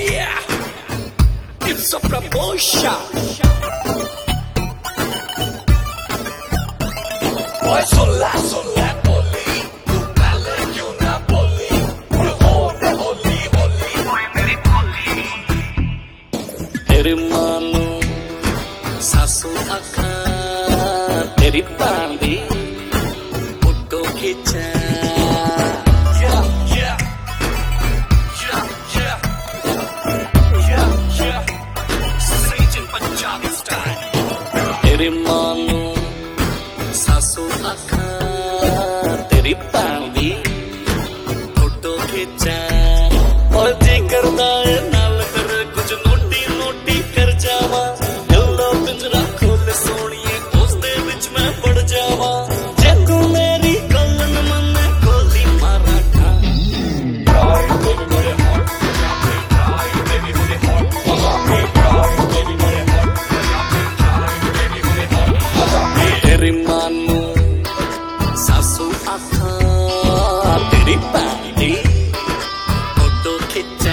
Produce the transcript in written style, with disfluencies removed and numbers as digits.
Yeah, it's a promotion. Oi, sola, sola, boli, tu pelle क्यों ना बोली, होली होली होली, ओए मेरी भोली, तेरी मानो सासू आँखा, तेरी बांदी, फोटो खींचा. तेरी मानो सासू आँखा तेरी बांदी फोटो खींचा और जी करदा है नाल कर कुछ नोटी नोटी कर जावा दिलो पिंजरा खोल सोनिए उस दे विच मैं पड़ जावा जे तू मेरी गल्लन मन गोली मारा खा तेरी मानो सासू आँखा तेरी बांदी फोटो खींच